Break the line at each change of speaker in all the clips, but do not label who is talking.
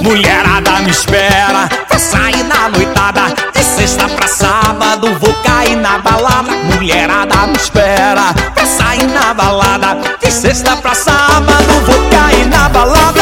Mulherada me espera, vou sair na noitada. De sexta pra sábado vou cair na balada. Mulherada me espera, vou sair na balada. De sexta pra sábado vou cair na balada.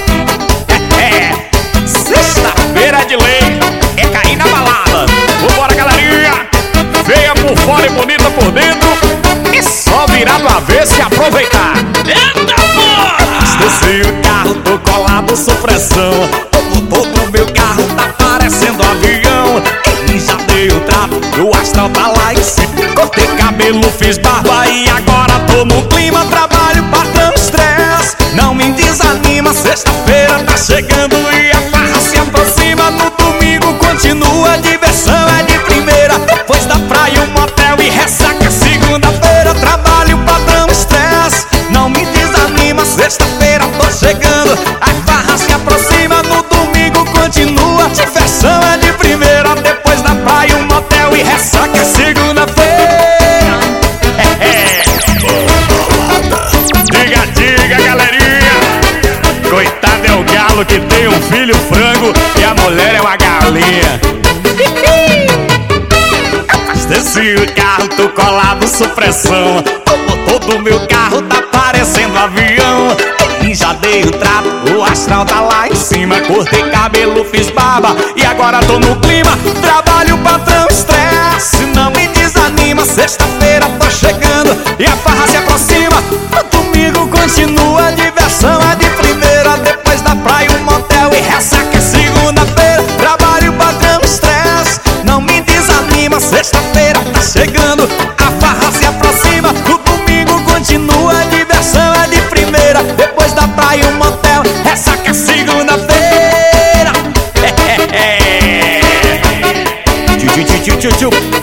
Sexta-feira de lei é cair na balada. Vambora, galerinha, feia por fora e bonita por dentro. É só virar do avesso e aproveitar. Eita porra! Desci o carro, tô colado, sou pressão. Todo meu carro tá parecendo avião. E já dei o trato, o astral tá lá em cima. Cortei cabelo, fiz barba e agora tô no clima. Trabalho, patrão, estresse, não me desanima. Sexta-feira tá chegando e a farra se aproxima. No domingo continua, a diversão é de primeira. Depois da praia um motel e ressaca segunda-feira. Trabalho, patrão, estresse, não me desanima. Sexta-feira tô chegando, a farra se aproxima. No domingo continua, a diversão é de primeira. Depois da praia um motel e ressaca segunda-feira. Diga, galerinha, coitado é o galo que tem um filho frango e a mulher é uma galinha. Desci o carro, tô colado, sou pressão. Todo meu carro tá parecendo avião. E já dei o trato, o astral tá lá em cima. Cortei cabelo, fiz barba e agora tô no clima. Trabalho, patrão, estresse, não me desanima. Sexta-feira tô chegando e a farra se aproxima. No domingo continua, a diversão é de primeira. Depois da praia um motel e ressaca segunda-feira. Trabalho, patrão, estresse, não me desanima. Sexta-feira tá chegando, a farra se aproxima. No domingo continua, a diversão é de primeira. Depois da praia um motel, ressaca segunda-feira.